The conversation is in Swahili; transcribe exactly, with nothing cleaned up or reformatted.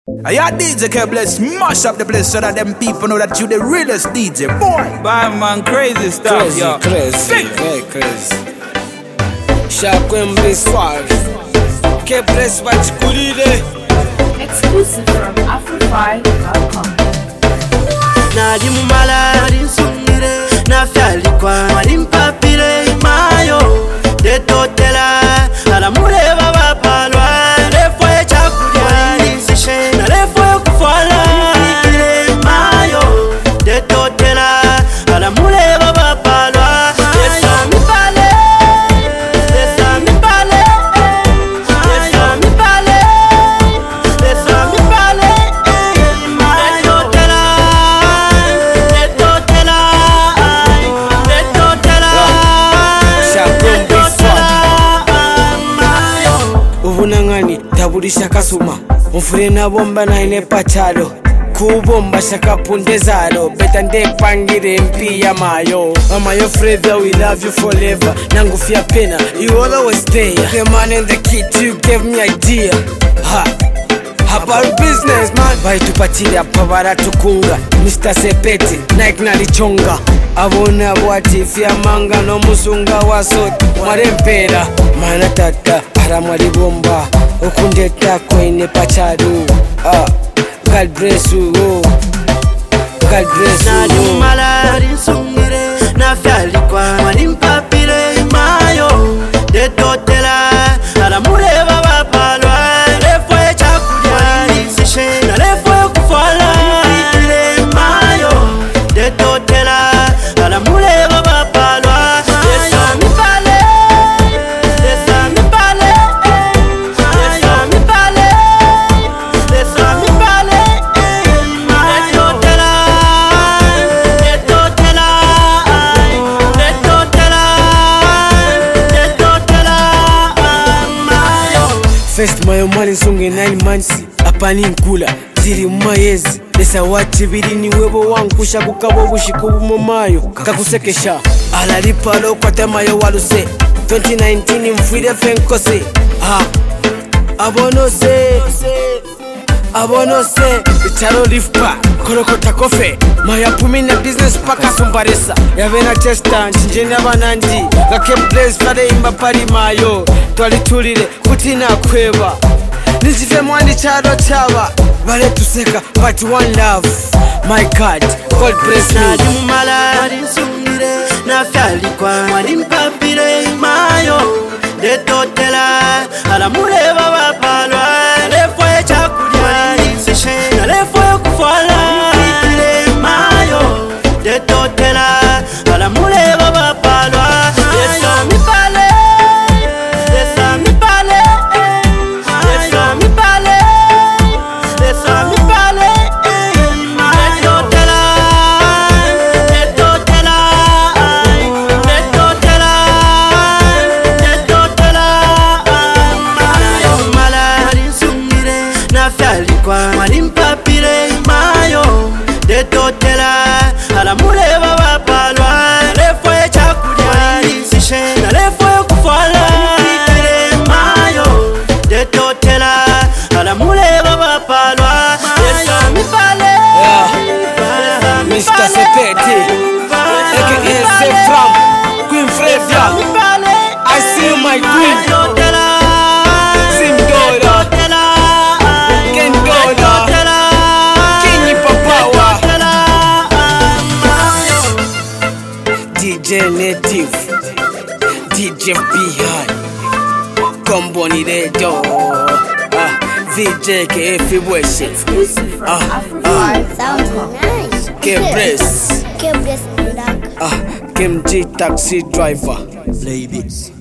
I your D J K-Bless mash up the place so that them people know that you the realest D J, boy. Bad man, crazy stuff, Crazy, yo. crazy, Sick. very crazy. Shakwembe swag. K-Bless bachikulire. Exclusive from Afrofy dot com. Nali mumala, nali nsungire, nafyali kwa nali mpapire mayo. Detotela, alamureba bapalwa. Lefo ye chakulya, nisishe, na lefo ye kufala. Mayo, detotela, alamureba bapalwa. Desa mipale, desa mipale, desa mipale, desa mipale. Detotela, detotela, detotela. Shakwembe Ubunangani tabulisha kasuma Mfure na bomba na ine pachalo Kubomba shaka pundezalo Beta nde pangire mpi ya mayo Amayo forever, we love you forever Nangufia pena, you always there. The man and the kid, you gave me idea. Ha About business man Baitupatili apabara tukunga Mister Sepeti, Nike nalichonga Abona bwati fia manga no musunga wasoti Marempera, mana tata Aramwali bomba Okundeta kwenye pacharu Ah, God bless you oh. God bless you Nali oh. mumala, nali nsungire, nafyali kwa nali mpapire mayo. Detotela, alamureba bapalwa. Lefo ye chakulya, nisishe, na lefo ye kufala. Mayo, detotela, alamureba bapalwa. Desa mipale, desa mipale, desa mipale, desa mipale. Detotela, detotela, detotela, detotela. Mayo. First mayo mali nsunge nine months Apani nkula ziri mumayezi Lesa wati biri ni webo wankusha kukabo bushikubu mumayo Kakusekesha alalipalo kwa temayo waluse twenty nineteen mfwide fenkose Ha Abonose Abonose Itaro lifpa Korokota kofe Maya pumina business paka sumbaresa Yavena chesta nchinjeni abanandi Gake place fade imba pari mayo Twali tulire kutina kweba Nizife mwani chado chaba Bale tuseka but one love My God God bless me Nali mumala, nali nsungire, nafyali kwa nali mpapire mayo. Detotela, alamureba bapalwa. Lefo ye chakulya, nisishe, na lefo ye kufala. Mayo, detotela, alamureba bapalwa. Desa mipale, desa mipale, desa mipale, desa mipale. Detotela, detotela, detotela, detotela. Nali mumala, nali nsungire, nafyali kwa nali mpapire mayo. Detotela, alamureba bapalwa. Lefo ye chakulya, nisishe, na lefo ye kufala. Mayo, detotela, alamureba bapalwa. Desa mipale, desa Mister mipale, Sepeti aka Sef from Queen Fredra mipale. I see you my queen Detotela, Zimdola detotela, Kendola detotela, Kinyi Papawa detotela. D J Native D J Behind Komboni Redo Ah, V J K F Weshe Exclusive from Ah, Afrofy. Sounds nice. K-Bless K-Bless product. Ah, Kim G Taxi Driver Ladies.